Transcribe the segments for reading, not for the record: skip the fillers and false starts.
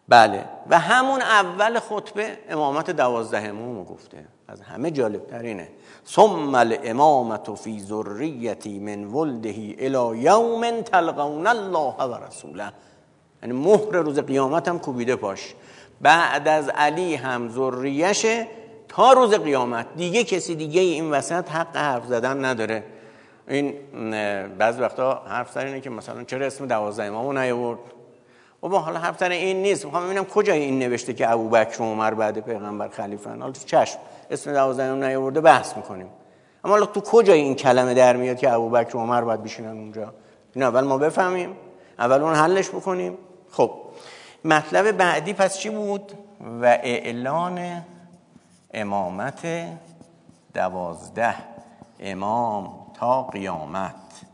بله، و همون اول خطبه امامت 12 امامو گفته. از همه جالب ترینه ثم الامامت فی ذریتی من ولده الی یوم تلقون الله و رسوله. یعنی مهر روز قیامت هم کوبیده پاش، بعد از علی هم ذریشه تا روز قیامت. دیگه کسی دیگه این وسط حق حرف زدن نداره. این بعضی وقتا حرف سر اینه که مثلا چرا اسم 12 امامو نیاورد. بابا حالا حرف سر این نیست، میخوام ببینم کجای این نوشته که ابوبکر و عمر بعد پیغمبر خلیفه‌ان. حالا چشم اسم 12 امام نیاورده بحث میکنیم، اما حالا تو کجای این کلمه در میاد که ابوبکر و عمر باید بشینن اونجا؟ این اول ما بفهمیم، اول اون حلش بکنیم. خب مطلب بعدی پس چی بود؟ و اعلان امامت 12 امام تا قیامت.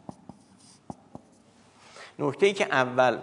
نکته‌ای که اول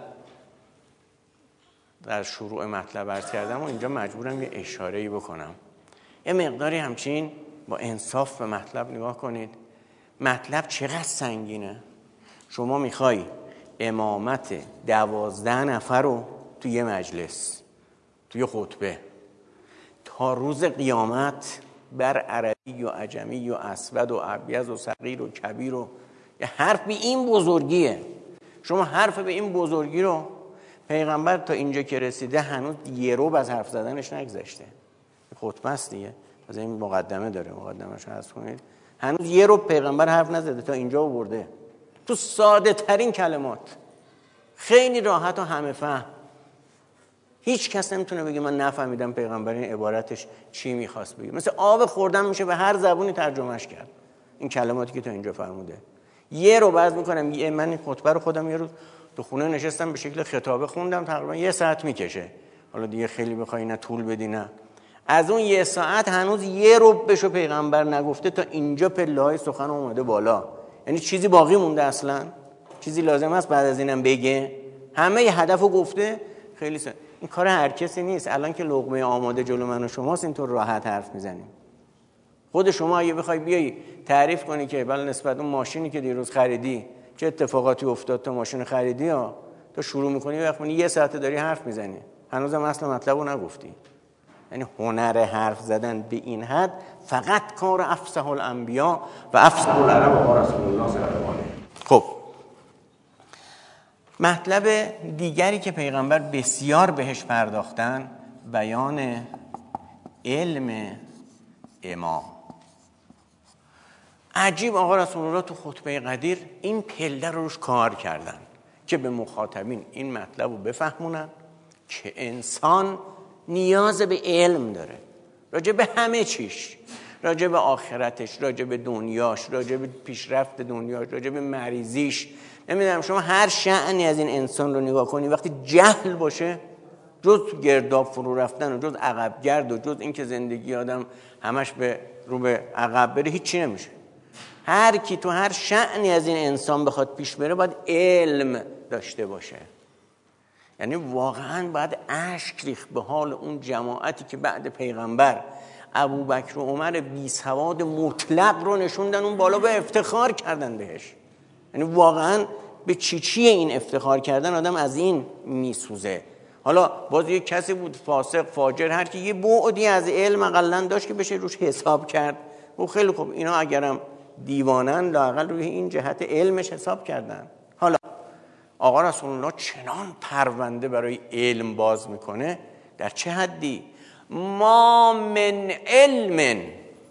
در شروع مطلب عرض کردم و اینجا مجبورم یه اشاره‌ای بکنم. یه مقداری همچین با انصاف به مطلب نگاه کنید. مطلب چقدر سنگینه. شما میخوای امامت 12 نفر رو توی یه مجلس، توی خطبه، تا روز قیامت بر عربی و عجمی و اسود و ابیض و صغیر و کبیر و یه حرف به این بزرگیه. شما حرف به این بزرگی رو پیغمبر تا اینجا که رسیده هنوز یه رو از حرف زدنش نگذشته. خطبه است دیگه، از این مقدمه داره، مقدمه‌اش حذف کنید. هنوز یه رو پیغمبر حرف نزده، تا اینجا آورده تو ساده ترین کلمات، خیلی راحت و همه فهم. هیچ کس نمیتونه بگه من نفهمیدم پیغمبر این عبارتش چی میخواست بگه. مثل آب خوردن میشه به هر زبونی ترجمهش کرد این کلماتی که تا اینجا فرموده. یه رو بعض میکنم، من این خطبه رو خودم یه روز تو خونه نشستم به شکل خطابه خوندم، تقریبا 1 ساعت میکشه. حالا دیگه خیلی بخوای نه طول بدی نه، از اون 1 ساعت هنوز یه رو بشو پیغمبر نگفته، تا اینجا پله‌های سخن اومده بالا. یعنی چیزی باقی مونده؟ اصلا چیزی لازم است بعد از اینم بگه؟ همه ی هدفو گفته. خیلی این کار هر کسی نیست. الان که لقمه آماده جلو من و شماست اینطور راحت حرف میزنیم. خود شما اگه بخوای بیای تعریف کنی که بله نسبت اون ماشینی که دیروز خریدی چه اتفاقاتی افتاد تا ماشین خریدی ها، تو شروع میکنی وقتی 1 ساعت داری حرف میزنی، هنوزم اصلا مطلبو نگفتی. یعنی هنر حرف زدن به این حد فقط کار افصح الانبیا و افصح العرب و رسول الله صلی الله علیه. خب مطلب دیگری که پیغمبر بسیار بهش پرداختن، بیان علم امام. عجیب آقا رسول الله تو خطبه قدیر این پله رو روش کار کردن که به مخاطبین این مطلب رو بفهمونن که انسان نیاز به علم داره، راجع به همه چیش، راجع به آخرتش، راجع به دنیاش، راجع به پیشرفت دنیاش، راجع به مریضیش. نمیدونم شما هر شأنی از این انسان رو نگاه کنی، وقتی جهل باشه، جز گرداب فرو رفتن و جز عقب گرد و جز این که زندگی آدم همش رو به عقب بره، هیچی نمیشه. هر کی تو هر شأنی از این انسان بخواد پیش بره باید علم داشته باشه. یعنی واقعا باید اشک ریخت به حال اون جماعتی که بعد پیغمبر ابوبکر و عمر بی سواد مطلق رو نشوندن اون بالا، به افتخار کردن بهش. یعنی واقعا به چیه این افتخار کردن؟ آدم از این میسوزه. حالا باز یک کسی بود فاسق فاجر، هر کی یه بعدی از علم اقلن داشت که بشه روش حساب کرد، و خیلی خوب اینا اگرم دیوانن لااقل روی این جهت علمش حساب کردن. حالا آقا رسول الله چنان پرونده برای علم باز میکنه، در چه حدی؟ ما من علم.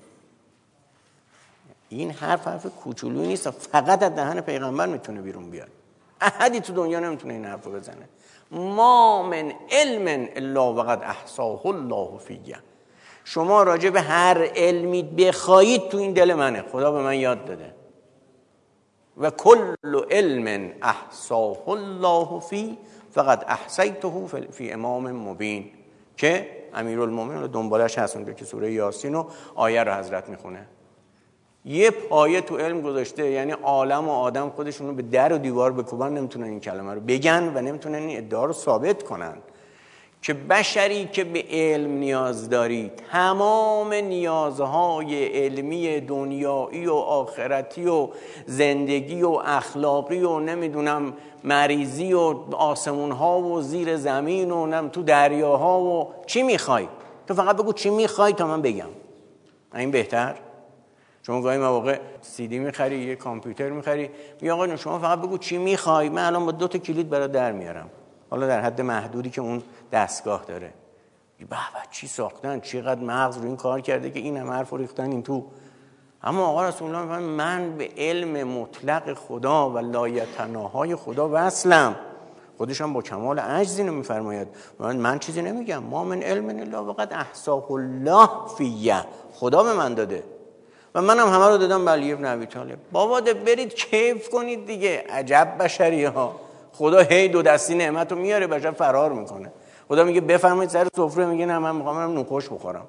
این حرف کوچولویی نیست، فقط از دهن پیغمبر میتونه بیرون بیاد. احدی تو دنیا نمیتونه این حرف رو بزنه. ما من علم الا وقد احصاه الله فیه. شما راجع به هر علمی بخواید تو این دل منه، خدا به من یاد داده. و کل علم احصاه الله فی فقد احصیته فی امام مبین، که امیرالمومنین دنبالش هست اونجا که سوره یاسین و آیه رو حضرت میخونه. یه پایه تو علم گذاشته، یعنی عالم و آدم خودشونو به در و دیوار بکوبن نمیتونن این کلمه رو بگن و نمیتونن این ادعا رو ثابت کنن که بشری که به علم نیاز داری، تمام نیازهای علمی دنیایی و آخرتی و زندگی و اخلاقی و نمیدونم مریضی و آسمون ها و زیر زمین و تو دریاها و چی میخوای؟ تو فقط بگو چی میخوای تا من بگم. این بهتر. شما گاهی مواقع CD میخری، یه کامپیوتر میخری، میگه آقا شما فقط بگو چی میخوای، من الان با 2 تا کلید برات در میارم، حالا در حد محدودی که اون دستگاه داره. به چی ساختن، چقدر مغز رو این کار کرده که این همه حرف ریختن این تو. اما آقا رسول الله میگه من به علم مطلق خدا و لایتناهای خدا وصلم. خودش هم با کمال عجز اینو میفرماید، من چیزی نمیگم، ما من علم الا وقد احصاه الله فیه، خدا به من داده و منم همه رو دادم به علی ابن ابی طالب. بابا برید کیف کنید دیگه. عجب بشری ها، خدا هی 2 دستی نعمت رو میاره، بشر فرار میکنه. خدا میگه بفرمایید سر سفره، میگه نه من میخوام نوخوش بخورم.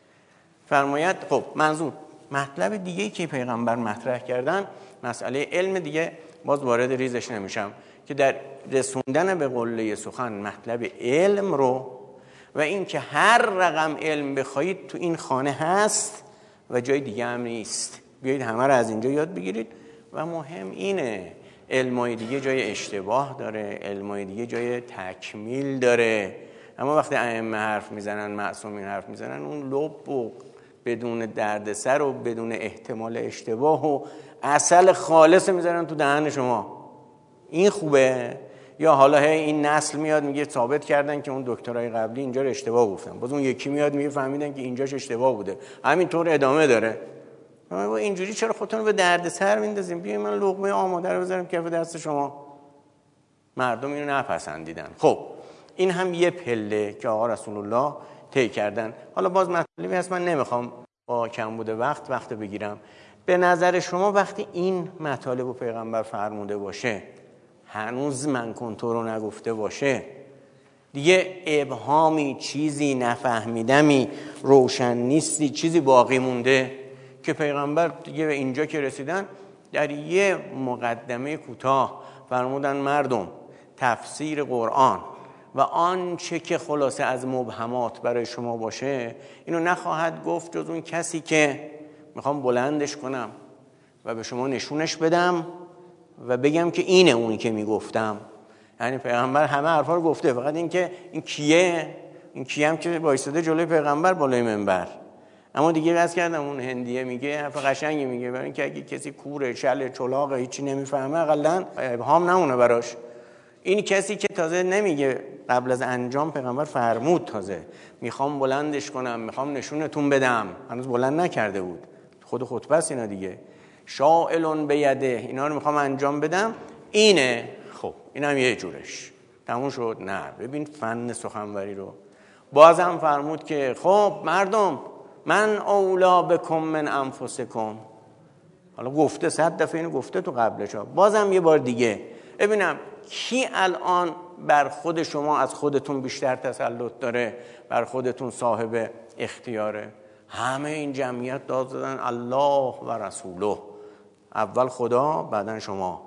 فرماید خب منظور مطلب دیگه‌ای که پیغمبر مطرح کردن، مسئله علم دیگه باز وارد ریزش نمیشم، که در رسوندن به قله سخن مطلب علم رو و این که هر رقم علم بخواید تو این خانه هست و جای دیگه هم نیست، بیایید همه رو از اینجا یاد بگیرید. و مهم اینه علمای دیگه جای اشتباه داره، علمای دیگه جای تکمیل داره، اما وقتی ائمه حرف میزنن، معصومین حرف میزنن، اون لب و بدون دردسر و بدون احتمال اشتباه و عسل خالص میزنن تو دهن شما. این خوبه؟ یا حالا این نسل میاد میگه ثابت کردن که اون دکترای قبلی اینجا رو اشتباه گفتن، باز اون یکی میاد میگه فهمیدن که اینجاش اشتباه بوده، همینطور ادامه داره. ما اینجوری چرا خودتون رو به دردسر میندازیم؟ بیاین من لقمه آماده رو بذارم کف دست شما. مردم اینو نپسندیدن. خب این هم یه پله که آقا رسول الله طی کردن. حالا باز مطلبی هست، من نمیخوام با کمبود وقت بگیرم. به نظر شما وقتی این مطالب رو پیغمبر فرموده باشه، هنوز من کنتور رو نگفته باشه، دیگه ابهامی، چیزی نفهمیدمی، روشن نیستی، چیزی باقی مونده که پیغمبر دیگه به اینجا که رسیدن در یه مقدمه کوتاه فرمودن مردم تفسیر قرآن و آنچه که خلاصه از مبهمات برای شما باشه اینو نخواهد گفت جز اون کسی که میخوام بلندش کنم و به شما نشونش بدم و بگم که اینه اونی که میگفتم. یعنی پیغمبر همه حرفا رو گفته، فقط این که این کیه، این کیم که وایساده جلوی پیغمبر بالای منبر. اما دیگه بس کردم اون هندیه میگه حرف قشنگی میگه، برای اینکه اگه کسی کوره، شل، چلاقه، هیچی نمیفهمه حداقل ابهام نمونه براش. این کسی که تازه نمیگه قبل از انجام پیغمبر فرمود، تازه میخوام بلندش کنم، میخوام نشونتون بدم، هنوز بلند نکرده بود، خود خطبه است اینا دیگه. شائلون بیده، اینا رو میخوام انجام بدم، اینه. خب اینم یه جورش تموم شد. نه ببین فن سخنوری رو. بازم فرمود که خب مردم من اولا بکم من انفسکم. حالا گفته 100 دفعه اینو گفته تو قبلش، بازم یه بار دیگه ببینم کی الان بر خود شما از خودتون بیشتر تسلط داره، بر خودتون صاحب اختیاره. همه این جمعیت داد زدن الله و رسوله، اول خدا بعدن شما.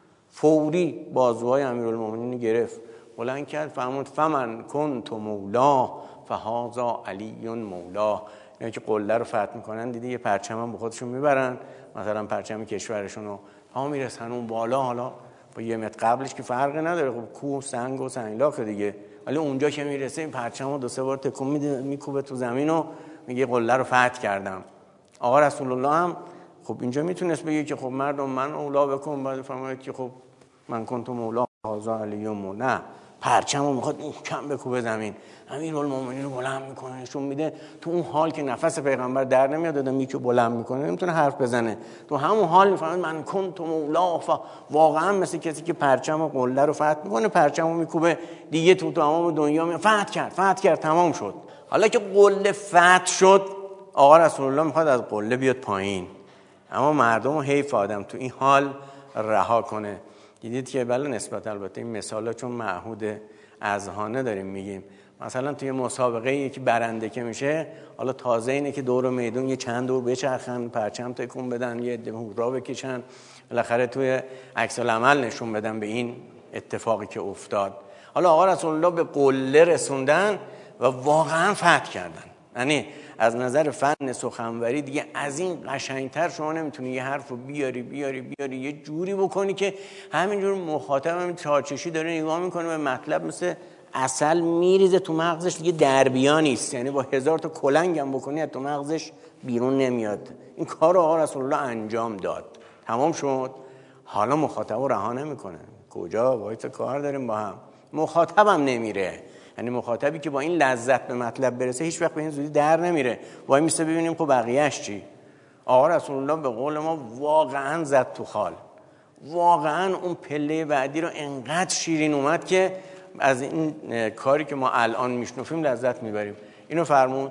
فوری بازوهای امیرالمومنین گرفت، بلند کرد، فرمود فمن کنت مولا فهذا علی مولا. اینا که قله رو فتح میکنن دیدی یه پرچم هم با خودشون میبرن، مثلا پرچم کشورشون رو ها میرسن اون بالا، حالا با 1 متر قبلش که فرقی نداره، خب کوه سنگ و سنگلاخ دیگه، ولی اونجا که میرسه این پرچم رو 2-3 بار تکون میده، میکوبه تو زمین و میگه قله رو فتح کردم. آقا رسول الله هم خب اینجا میتونست بگه که خب مردم من اولا بکن، بعد فرماید که خب من کنت مولا هذا علی مولا. نه، پرچمو میخواد محکم بکوبه زمین، امیرالمومنین رو بلند میکنه، نشون میده تو اون حال که نفس پیغمبر در نمیاد، آدم میکو بلند میکنه نمیتونه حرف بزنه، تو همون حال میفهمه من کنت مولا. واقعا مثل کسی که پرچم و قله رو فتح میکنه، پرچمو میکوبه دیگه تو تمام دنیا فتح کرد تمام شد. حالا که قله فتح شد، آقا رسول الله میخواد از قله بیاد پایین، اما مردم رو حیف آدم تو این حال رها کنه. دیدید که بله نسبت البته این مثالا چون معهود اذهانه داریم میگیم، مثلا توی مسابقه یکی برنده که میشه، حالا تازه اینه که دور میدون یه چند دور بچرخن، پرچم تکون بدن، یه عده هورا بکشن، بالاخره توی عکس العمل نشون بدن به این اتفاقی که افتاد. حالا آقا رسول الله به قله رسوندن و واقعا فتح کردن. یعنی از نظر فن سخنوری دیگه از این قشنگتر شما نمیتونی یه حرف رو بیاری یه جوری بکنی که همینجور مخاطب هم تاچشی داره نگاه میکنه به مطلب مثل عسل میریزه تو مغزش، دیگه دربیا نیست. یعنی با 1000 تا کلنگ هم بکنی از تو مغزش بیرون نمیاد. این کار رو آقا رسول الله انجام داد، تمام شد. حالا مخاطب رو رها نمیکنه. کجا وایس کار داریم با هم، مخاطبم نمیره. یعنی مخاطبی که با این لذت به مطلب برسه هیچ وقت به این زودی در نمیره. وای میسته ببینیم خب بقیه‌اش چی. آقا رسول الله به قول ما واقعا زد تو خال. واقعا اون پله بعدی رو انقدر شیرین اومد که از این کاری که ما الان میشنفیم لذت میبریم. اینو فرمود.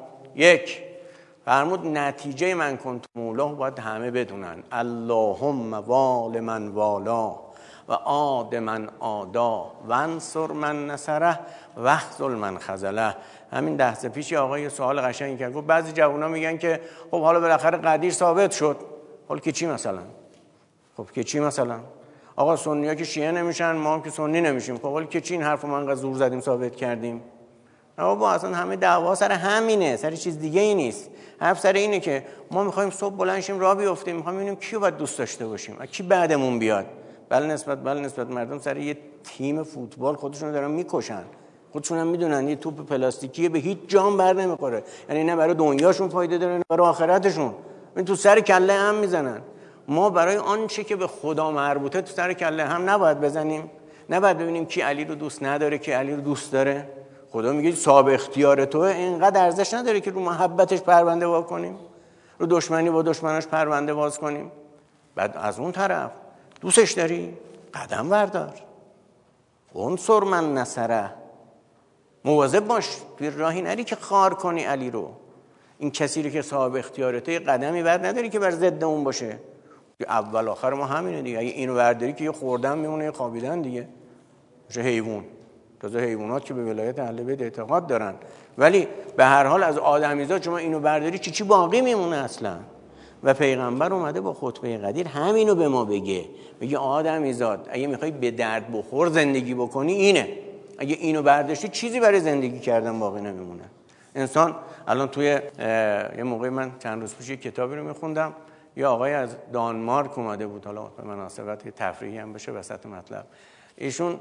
فرمود نتیجه من کنت مولاه باید همه بدونن. اللهم وال من والا و عاد من عادا و انصر من نصره و اخذل من خذله. همین لحظه پیش آقای سوال قشنگی کرد. گفت بعضی جوونا میگن که خب حالا بالاخره قدیر ثابت شد. حالا که چی مثلا؟ خب که چی مثلا؟ آقا سنی‌ها که شیعه نمیشن، ما هم که سنی نمیشیم. خب حالا که چی این حرفو ما انقدر زور زدیم ثابت کردیم؟ نه بابا، اصلا همه دعوا سر همینه، سر چیز دیگه ای نیست. حرف سر اینه که ما میخوایم صبح بلند شیم راه بیافتیم، میخوایم ببینیم کیو باید دوست داشته باشیم، کی بعدمون بیاد. بله نسبت مردم سر یه تیم فوتبال خودشون رو دارن میکشن. خودشون هم میدونن یه توپ پلاستیکیه به هیچ جام بر نمیخوره. یعنی نه برای دنیاشون فایده داره نه برای آخرتشون. این تو سر کله هم میزنن. ما برای آنچه که به خدا مربوطه تو سر کله هم نباید بزنیم. نباید ببینیم کی علی رو دوست نداره کی علی رو دوست داره. خدا میگه صاحب اختیار توه، اینقدر ارزش نداره که رو محبتش پرونده باز کنیم، رو دشمنی با دشمناش پرونده باز کنیم. بعد از اون طرف دوستش داری قدم بردار. انصر من نصره، مواظب باش توی راهی نری که خار کنی علی رو. این کسی رو که صاحب اختیارته قدمی بر نداری که بر ضد اون باشه. اول آخر ما همینه دیگه. اگه اینو برداری که یه خوردن میمونه یه خوابیدن دیگه، میشه حیوان. تازه حیوانات که به ولایت اهل بیت اعتقاد دارن، ولی به هر حال از آدمیزاد شما اینو برداری چی باقی میمونه اصلا. و پیغمبر اومده با خطبه قدیر همینو به ما بگه آدمیزاد اگه میخوای به درد بخور زندگی بکنی اینه، اگه اینو برداشتی چیزی برای زندگی کردن باقی نمیمونه. انسان الان توی یه موقعی من چند روز پیش کتابی رو میخوندم، یه آقای از دانمارک اومده بود، حالا به مناسبت تفریحی هم بشه وسط مطلب. ایشون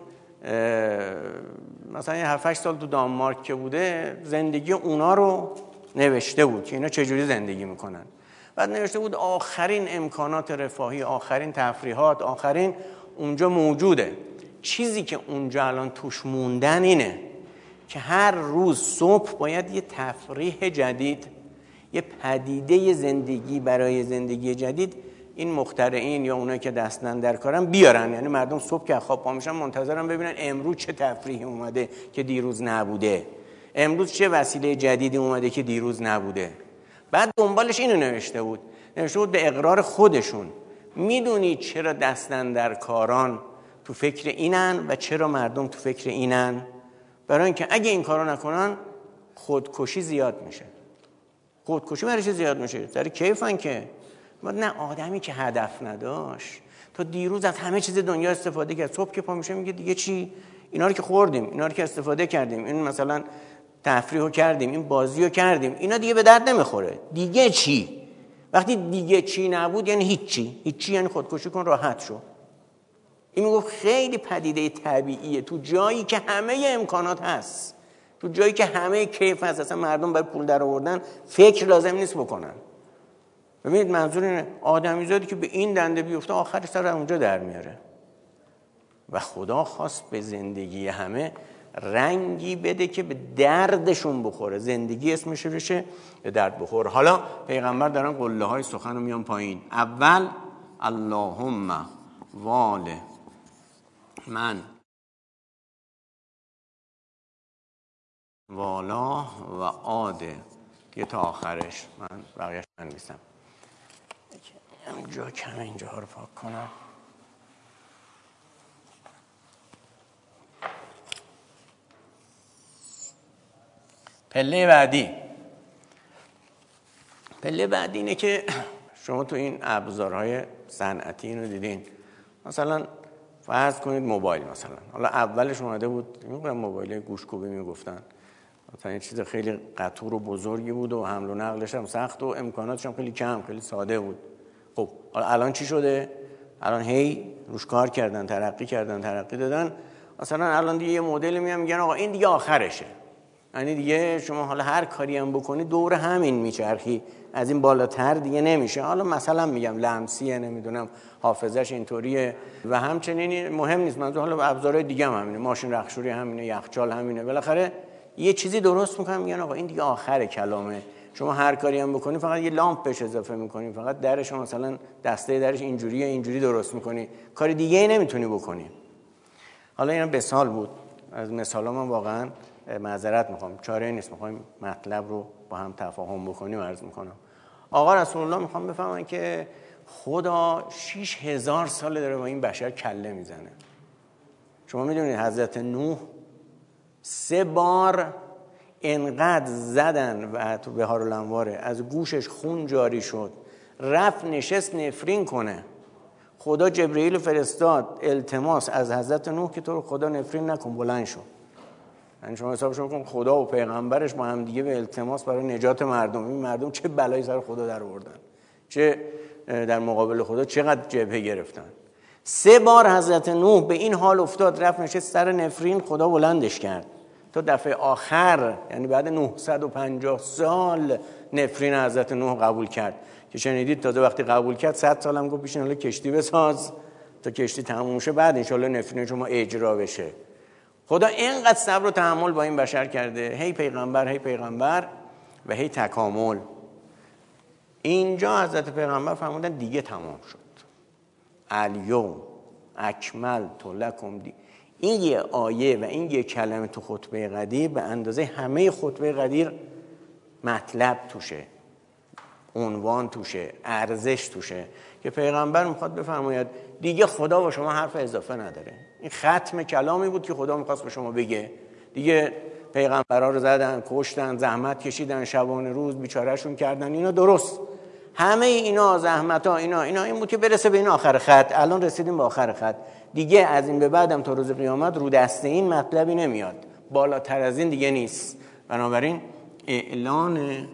مثلا 7-8 سال تو دانمارک که بوده زندگی اونا رو نوشته بود که اینا چجوری زندگی میکنن. بعد نوشته بود آخرین امکانات رفاهی، آخرین تفریحات، آخرین اونجا موجوده. چیزی که اونجا الان توش موندن اینه که هر روز صبح باید یه تفریح جدید، یه پدیده زندگی برای زندگی جدید این مخترعین یا اونایی که دستن در کارن بیارن. یعنی مردم صبح که خواب پا میشن منتظرن ببینن امروز چه تفریحی اومده که دیروز نبوده، امروز چه وسیله جدیدی اومده که دیروز نبوده. بعد دنبالش اینو نوشته بود به اقرار خودشون. میدونی چرا دستن در کاران تو فکر اینن و چرا مردم تو فکر اینن؟ برای اینکه اگه این کارو نکنن خودکشی زیاد میشه. خودکشی برای چه زیاد میشه؟ سر کیفن که نه آدمی که هدف نداشت تا دیروز از همه چیز دنیا استفاده کرد، صبح که پا میشه میگه دیگه چی؟ اینا رو که خوردیم، اینا رو که استفاده کردیم، این مثلا تفریحو کردیم، این بازیو کردیم، اینا دیگه به درد نمیخوره. دیگه چی؟ وقتی دیگه چی نبود یعنی هیچی یعنی خودکشی کن راحت شو. این میگه خیلی پدیده طبیعیه تو جایی که همه امکانات هست، تو جایی که همه کیف هست، اصلا مردم برای پول در آوردن فکر لازم نیست بکنن. ببینید منظور اینه آدمیزادی که به این دنده بیفته آخرش سر اونجا در میاره. و خدا خواست به زندگی همه رنگی بده که به دردشون بخوره. زندگی اسمش بشه به درد بخور. حالا پیغمبر دارن قله های سخن رو میان پایین. اول اللهم وال من والا و عاده یه تا آخرش. من بقیهش نمیستم. اینجا کمه اینجا ها رو پاک کنم. پله بعدی اینه که شما تو این ابزارهای صنعتی اینو دیدین. مثلا فرض کنید موبایل مثلا، حالا اولش اومده بود میگم موبایل گوشکوبی میگفتن، مثلا یه چیز خیلی قطور و بزرگی بود و حمل و نقلش هم سخت و امکاناتش هم خیلی کم، خیلی ساده بود. خب حالا الان چی شده؟ الان هی روش کار کردن، ترقی دادن. مثلا الان دیگه یه مدل میگن آقا این دیگه آخرشه، یعنی دیگه شما حالا هر کاری هم بکنی دور همین میچرخی، از این بالاتر دیگه نمیشه. حالا مثلا میگم لمسیه، نمیدونم حافظش اینطوریه و همچنین مهم نیست، منظور حالا ابزارهای دیگه هم همینه، ماشین رختشویی همینه، یخچال همینه، بالاخره یه چیزی درست میکنن میگن آقا این دیگه آخر کلامه، شما هر کاری هم بکنی فقط یه لامپ بهش اضافه میکنی، فقط درش مثلا دسته درش اینجوریه، اینجوری درست میکنی، کار دیگه ای نمیتونی بکنی. حالا این مثال بود، از مثالا من واقعا معذرت میخوام، چاره نیست، میخوایم مطلب رو با هم تفاهم بکنیم عرض میکنم. آقا رسول الله میخوام بفهمن که خدا 6000 سال داره با این بشر کله میزنه. شما میدونید حضرت نوح 3 بار انقدر زدن و تو بحار الانواره از گوشش خون جاری شد، رفت نشست نفرین کنه، خدا جبرئیل فرستاد التماس از حضرت نوح که تو رو خدا نفرین نکن، بلند شو. یعنی شما حسابشون کن خدا و پیغمبرش با هم دیگه به التماس برای نجات مردم، این مردم چه بلایی سر خدا در آوردن، چه در مقابل خدا چقدر جبهه گرفتن. 3 بار حضرت نوح به این حال افتاد، رفت نشست سر نفرین، خدا بلندش کرد تا دفعه آخر، یعنی بعد 950 سال نفرین حضرت نوح قبول کرد که شنیدید تازه وقتی قبول کرد 100 سال هم گفت بیشین حالا کشتی بساز تا کشتی تموم شه، بعد انشالله نفرین شما اجرا بشه. خدا اینقدر صبر و تحمل با این بشر کرده، هی پیغمبر و هی تکامل. اینجا حضرت پیغمبر فرمودن دیگه تمام شد، الیوم اکملت لکم. این یه آیه و این یه کلمه تو خطبه قدیر به اندازه همه خطبه قدیر مطلب توشه، عنوان توشه، ارزش توشه، که پیغمبر میخواد بفرماید دیگه خدا با شما حرف اضافه نداره. این ختم کلامی بود که خدا میخواست به شما بگه. دیگه پیغمبرها رو زدن، کشتن، زحمت کشیدن، شبانه روز بیچارهشون کردن، اینا درست، همه اینا زحمت‌ها اینا این بود که برسه به این آخر خط. الان رسیدیم به آخر خط، دیگه از این به بعدم تا روز قیامت رو دست این مطلبی نمیاد، بالاتر از این دیگه نیست. بنابراین اعلان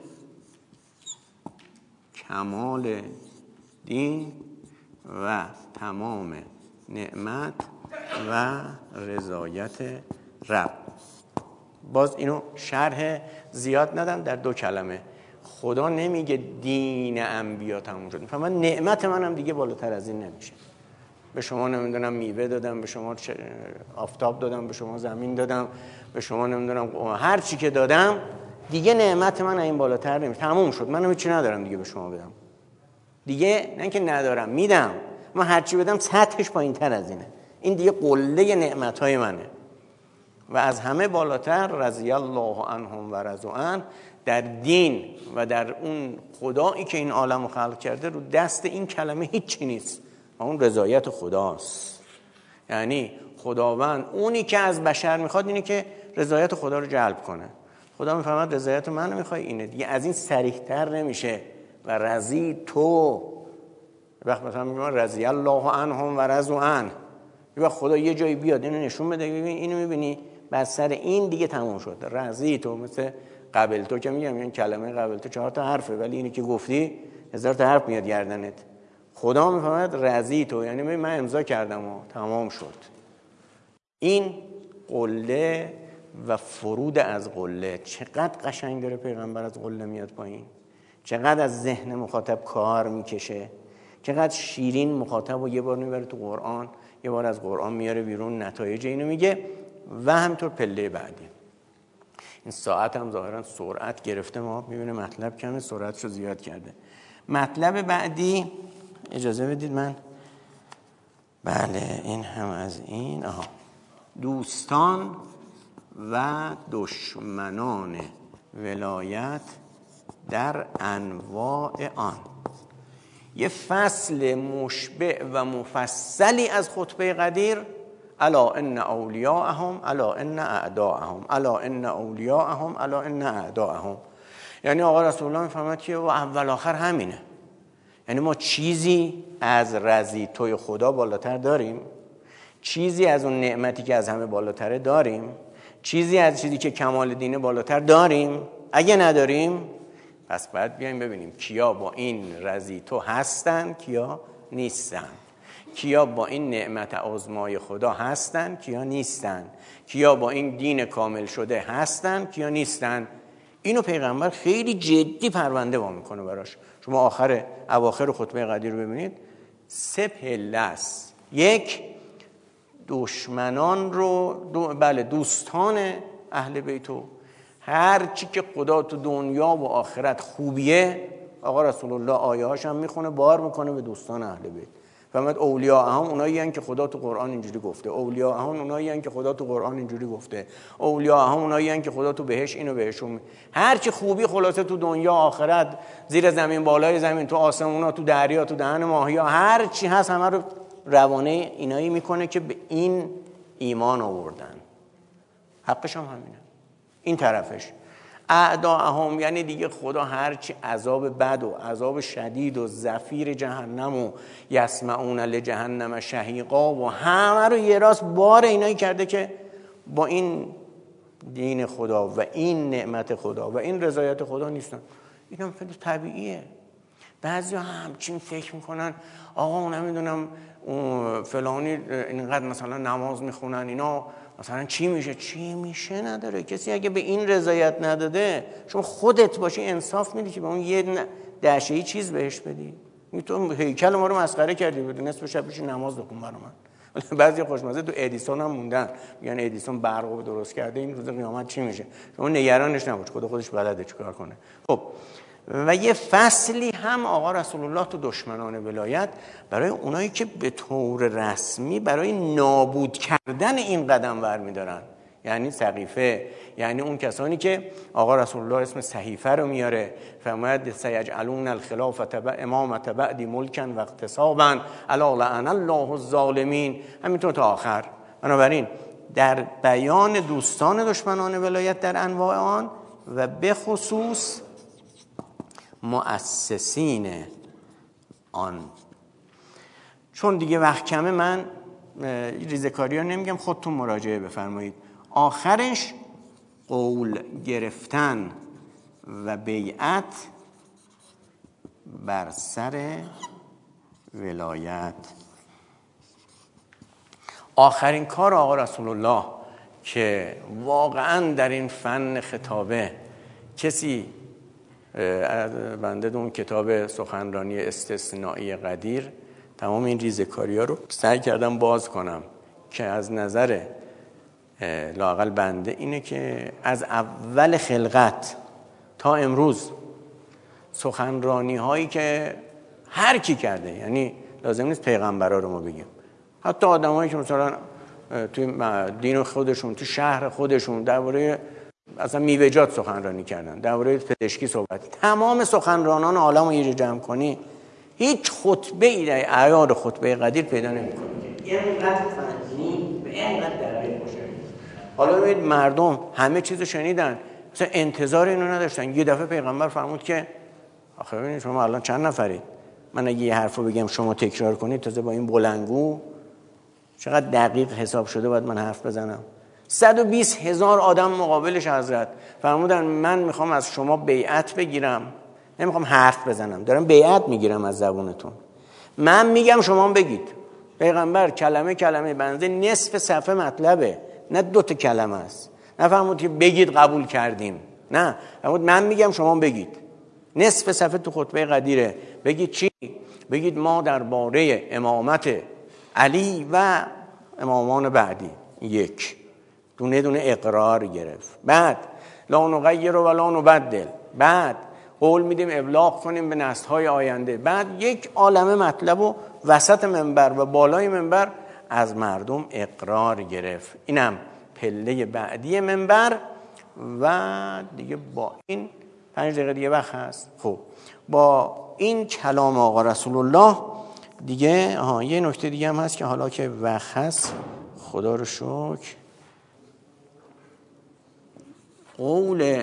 کمال دین و تمام نعمت و رضایت رب. باز اینو شرح زیاد ندم، در 2 کلمه. خدا نمیگه دین انبیا تموم شد، من نعمت منم دیگه بالاتر از این نمیشه. به شما نمیدونم میوه دادم، به شما آفتاب دادم، به شما زمین دادم، به شما نمیدونم هر چی که دادم، دیگه نعمت من این بالاتر نمیشه، تموم شد. منم هیچی ندارم دیگه به شما بدم، دیگه نه که ندارم، میدم. من هر چی بدم سطحش پایین‌تر از اینه، این دیگه قله نعمت‌های منه. و از همه بالاتر رضی الله عنهم و رضوا عنه، در دین و در اون خدایی که این عالم رو خلق کرده رو دست این کلمه هیچی نیست و اون رضایت خداست. یعنی خداوند اونی که از بشر میخواد اینه که رضایت خدا رو جلب کنه. خدا میفهمد رضایت من میخوای، اینه دیگه، از این صریح‌تر نمیشه. و رضی تو وقت مثلا میگم رضی الله عنهم و رضوا عنه، یه خدا یه جایی بیاد اینو نشون بده، ببین اینو میبینی بر سر این دیگه تموم شد. رضی تو مثل قبل تو که میگم این کلمه قبل تو 4 تا حرفه، ولی اینی که گفتی 1000 تا حرف میاد گردنت. خدا میفهمد رضی تو یعنی من امضا کردم و تمام شد. این قله و فرود از قله چقدر قشنگ داره پیغمبر از قله میاد پایین، چقدر از ذهن مخاطب کار میکشه، چقدر شیرین مخاطب و یه بار میبره تو قرآن، یه بار از قرآن میاره بیرون، نتایج اینو میگه. و همینطور پله بعدی. این ساعت هم ظاهرا سرعت گرفته، ما میبینه مطلب کمه، سرعتش رو زیاد کرده. مطلب بعدی اجازه بدید من، بله این هم از این. دوستان و دشمنان ولایت در انواع آن. یه فصل مشبع و مفصلی از خطبه قدیر، الا ان اولیاءهم الا ان اعداءهم الا ان اولیاءهم الا ان اعداءهم. یعنی آقا رسول الله میفهمد که اول آخر همینه. یعنی ما چیزی از رضی توی خدا بالاتر داریم؟ چیزی از اون نعمتی که از همه بالاتره داریم؟ چیزی از چیزی که کمال دینه بالاتر داریم؟ اگه نداریم پس باید بیایم ببینیم کیا با این رضیتو هستن، کیا نیستن، کیا با این نعمت عظمای خدا هستن، کیا نیستن، کیا با این دین کامل شده هستن، کیا نیستن. اینو پیغمبر خیلی جدی پرونده وا میکنه براش. شما اواخر خطبه قدیر رو ببینید، 3 پله است. یک، دشمنان رو دوستان اهل بیتو، هر چی که خدا تو دنیا و آخرت خوبیه آقا رسول الله آیه هاش هم میخونه، بار میکنه به دوستان اهل بیت. فرمود اولیاء هم اونایی هستن که خدا تو قرآن اینجوری گفته، اولیاء هم اونایی هستن که خدا تو قرآن اینجوری گفته، اولیاء هم اونایی هستن که خدا تو بهش اینو بهشون هر چی خوبی خلاصه تو دنیا آخرت، زیر زمین بالای زمین، تو آسمونا، تو دریا، تو دهن ماهیا، هر چی هست همه رو روانه اینایی میکنه که به این ایمان آوردن. حقش هم همینه. این طرفش اعداءهم، یعنی دیگه خدا هرچی عذاب بد و عذاب شدید و زفیر جهنم و یسمعون لجهنم شهیقا و همه رو یه راست بار اینایی کرده که با این دین خدا و این نعمت خدا و این رضایت خدا نیستن. این هم خیلی طبیعیه. بعضی ها همچین فکر میکنن آقا نمیدونم فلانی اینقدر مثلا نماز میخونن اینا مثلا چی میشه نداره. کسی اگه به این رضایت نداده، شما خودت باشی انصاف میدی که به اون یه دشه‌ای چیز بهش بدی؟ تو هیکل ما رو مسخره کردی، بود نصف شب بشی نماز بخون برام. بعضی خوشمزه تو ادیسون هم موندن، میگن ادیسون برقو درست کرده، این روز قیامت چی میشه؟ شما نگرانش نباش، خودش بلده چیکار کنه. خب و یه فصلی هم آقا رسول الله تو دشمنان ولایت برای اونایی که به طور رسمی برای نابود کردن این قدم برمیدارن، یعنی سقیفه، یعنی اون کسانی که آقا رسول الله اسم صحیفه رو میاره، فرماید سیجعلون الخلافة امامة بعدی ملکا و اغتصابا الا لعن الله الظالمین، همینطور تا آخر. بنابراین در بیان دوستان دشمنان ولایت در انواع آن و به خصوص مؤسسین آن، چون دیگه وقت کمه من ریزکاری ها نمیگم، خودتون مراجعه بفرمایید. آخرش قول گرفتن و بیعت بر سر ولایت. آخرین کار آقا رسول الله که واقعا در این فن خطابه کسی بنده اون کتاب سخنرانی استثنایی قدیر تمام این ریزکاری ها رو سعی کردم باز کنم که از نظر لااقل بنده اینه که از اول خلقت تا امروز سخنرانی هایی که هر کی کرده، یعنی لازم نیست پیغمبرا رو ما بگیم، حتی آدمایی که مثلا توی دین خودشون، تو شهر خودشون درباره اصلا میوه‌جات سخنرانی کردن، درباره پزشکی صحبت، تمام سخنرانان عالم رو یه جمع کنی هیچ خطبه ای در اعیاد خطبه قدیر پیدا نمی‌کنی اینقدر فنی و اینقدر دقیق باشه. حالا ببینید مردم همه چیزو شنیدن، مثلا انتظار اینو نداشتن. یه دفعه پیغمبر فرمود که آخه ببینید شما الان چند نفرید، من اگه یه حرفو بگم شما تکرار کنید تازه با این بلندگو چقدر دقیق حساب شده باید من حرف بزنم. 120,000 آدم مقابلش حضرت فرمودن من میخوام از شما بیعت بگیرم، نمیخوام حرف بزنم، دارم بیعت میگیرم از زبونتون، من میگم شما بگید. پیغمبر کلمه کلمه بنده نصف صفحه مطلبه، نه 2 کلمه است. نه فرمود که بگید قبول کردیم، نه فرمود من میگم شما بگید. نصف صفحه تو خطبه قدیره. بگید چی؟ بگید ما درباره امامت علی و امامان بعدی یک دونه دونه اقرار گرفت، بعد لا نغیر و لا نبدل، بعد قول میدیم ابلاغ کنیم به نسل‌های آینده، بعد یک عالمه مطلب و وسط منبر و بالای منبر از مردم اقرار گرفت. اینم پله بعدی منبر و دیگه با این 5 دقیقه دیگه وقت هست. خب با این کلام آقا رسول الله دیگه یه نکته دیگه هم هست که حالا که وقت هست خدا رو شکر، قول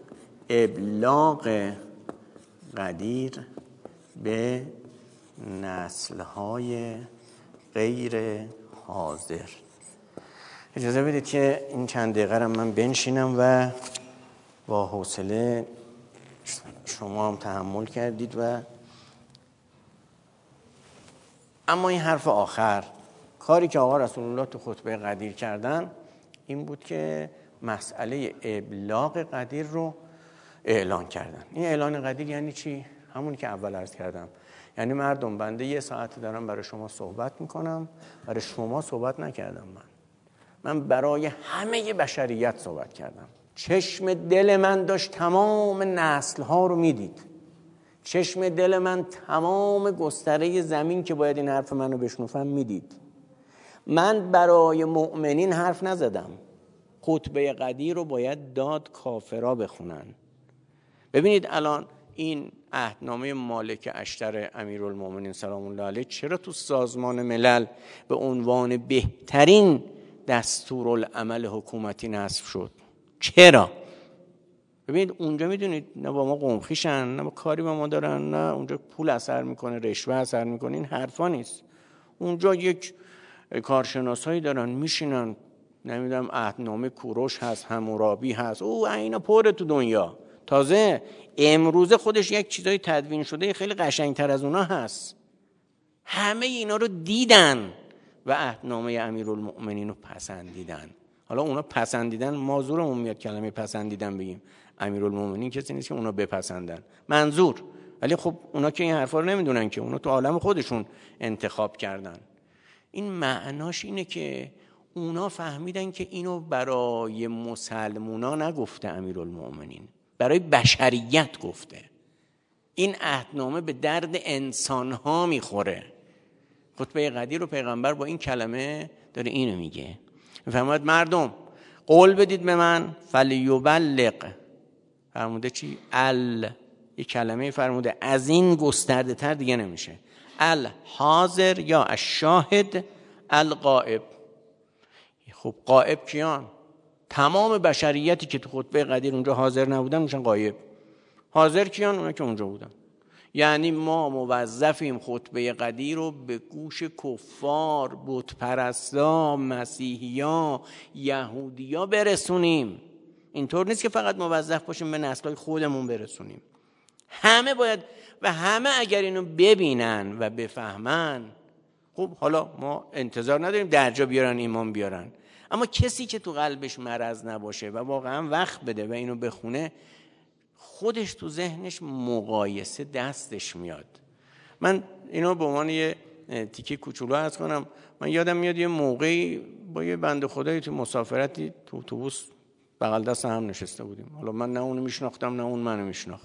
ابلاغ قدیر به نسل‌های غیر حاضر. اجازه بدید که این چند دقیقه رو من بنشینم و با حوصله شما هم تحمل کردید اما این حرف آخر، کاری که آقا رسول الله تو خطبه قدیر کردن این بود که مسئله ابلاغ قدیر رو اعلان کردن. این اعلان قدیر یعنی چی؟ همون که اول عرض کردم، یعنی مردم بنده 1 ساعت دارم برای شما صحبت میکنم، برای شما صحبت نکردم، من برای همه بشریت صحبت کردم. چشم دل من داشت تمام نسل ها رو میدید، چشم دل من تمام گستره زمین که باید این حرف منو بشنوفن میدید. من برای مؤمنین حرف نزدم. خطبه قدیر رو باید داد کافرا بخونن. ببینید الان این عهدنامه مالک اشتر امیرالمومنین سلام الله علیه چرا تو سازمان ملل به عنوان بهترین دستورالعمل حکومتی نصب شد؟ چرا؟ ببینید اونجا میدونید نه با ما قومخیشن، نه با کاری با ما دارن، نه اونجا پول اثر میکنه، رشوه اثر میکنه، این حرفا نیست. اونجا یک کارشناسایی دارن میشینن، نمیدونم عهدنامه کوروش هست، حمورابی هست، او اینا پره تو دنیا. تازه امروزه خودش یک چیزای تدوین شده خیلی قشنگتر از اونا هست. همه اینا رو دیدن و عهدنامه امیرالمؤمنین رو پسندیدن. حالا اونا پسندیدن، ما زورمون میاد کلمه پسندیدن بگیم. امیرالمؤمنین کسی نیست که اونا بپسندن، منظور. ولی خب اونا که این حرفا رو نمیدونن که، اونا تو عالم خودشون انتخاب کردن. این معناش اینه که اونا فهمیدن که اینو برای مسلمونا نگفته امیرالمؤمنین، برای بشریت گفته. این عهدنامه به درد انسانها میخوره. خطبه قدیر رو پیغمبر با این کلمه داره اینو میگه، میفرماید مردم قول بدید به من، فلیبلغ، فرموده چی؟ یک کلمه فرموده از این گسترده تر دیگه نمیشه. الحاضر یا الشاهد الغائب. خب غائب کیان؟ تمام بشریتی که تو خطبه قدیر اونجا حاضر نبودن میشن غایب. حاضر کیان؟ اونا که اونجا بودن. یعنی ما موظفیم خطبه قدیر رو به گوش کفار، بت پرستا، مسیحیا، یهودیا برسونیم. اینطور نیست که فقط موظف باشیم به نسل‌های خودمون برسونیم. همه باید، و همه اگر اینو ببینن و بفهمن، خب حالا ما انتظار نداریم درجا بیارن، ایمان بیارن، اما کسی که تو قلبش مرض نباشه و واقعا وقت بده و اینو بخونه، خودش تو ذهنش مقایسه دستش میاد. من اینو به عنوان یه تیکه کوچولو عرض کنم. من یادم میاد یه موقعی با یه بنده خدایی تو مسافرتی تو اتوبوس بغل دست هم نشسته بودیم. حالا من نه اونو میشناختم نه اون منو میشناخت.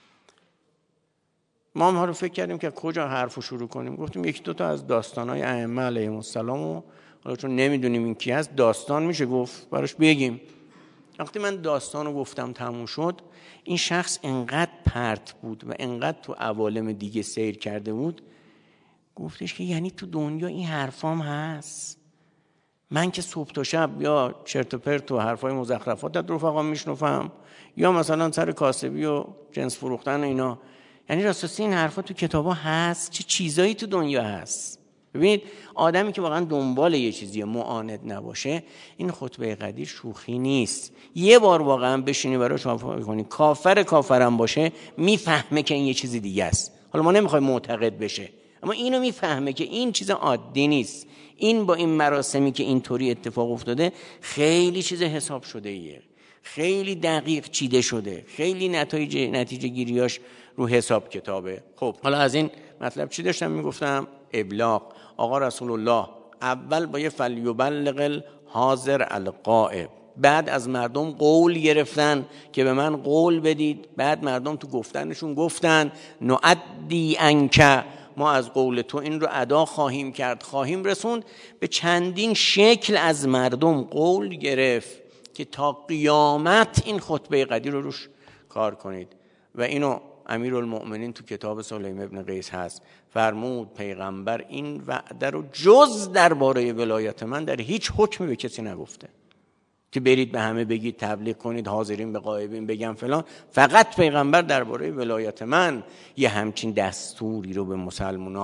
ما هم رو فکر کردیم که کجا حرفو شروع کنیم. گفتیم یکی دو تا از داستانای ائمه علیهم السلام و حالا چون نمیدونیم این کی هست، داستان میشه گفت براش بگیم. وقتی من داستانو گفتم تموم شد، این شخص انقدر پرت بود و انقدر تو عوالم دیگه سیر کرده بود، گفتش که یعنی تو دنیا این حرفام هست؟ من که صبح تا شب یا چرت و پرت و حرفای مزخرفات از رفقام میشنوم، یا مثلا سر کاسبی و جنس فروختن و اینا، یعنی راستی این حرفا تو کتابا هست؟ چه چیزایی تو دنیا هست؟ ببینید آدمی که واقعا دنبال یه چیزی معاند نباشه، این خطبه قدیر شوخی نیست. یه بار واقعا بشینی براش حرف کنی، کافرم باشه میفهمه که این یه چیزی دیگه است. حالا ما نمیخوایم معتقد بشه، اما اینو میفهمه که این چیز عادی نیست. این با این مراسمی که اینطوری اتفاق افتاده خیلی چیز حساب شده ایه، خیلی دقیق چیده شده، خیلی نتیجه گیریاش رو حساب کتابه. خب حالا از این مطلب چی داشتم میگفتم؟ ابلاغ. آقا رسول الله اول با یه فلیبلغ الحاضر الغائب، بعد از مردم قول گرفتن که به من قول بدید، بعد مردم تو گفتنشون گفتن نعدی عنک، ما از قول تو این رو ادا خواهیم کرد، خواهیم رسوند. به چندین شکل از مردم قول گرفت که تا قیامت این خطبه قدیر رو روش کار کنید. و اینو امیرالمؤمنین تو کتاب سلیم ابن قیس هست، فرمود پیغمبر این وعده رو جز درباره ولایت من در هیچ حکمی به کسی نگفته که برید به همه بگید تبلیغ کنید، حاضرین به غایبین بگم فلان. فقط پیغمبر درباره ولایت من یه همچین دستوری رو به مسلمونا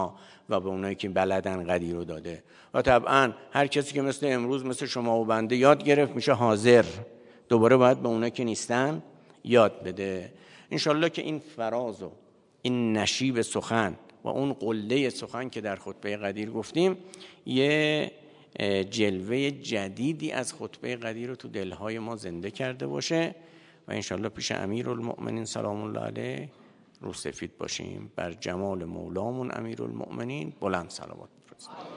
و به اونایی که بلدن قدیر رو داده. و طبعا هر کسی که مثل امروز مثل شما و بنده یاد گرفت میشه حاضر، دوباره باید به اونایی که نیستن یاد بده. انشالله که این فراز و این نشیب سخن و اون قله سخن که در خطبه قدیر گفتیم یه جلوه جدیدی از خطبه قدیر رو تو دلهای ما زنده کرده باشه و انشالله پیش امیرالمؤمنین سلام الله علیه رو سفید باشیم. بر جمال مولامون امیرالمؤمنین بلند صلوات بفرستیم.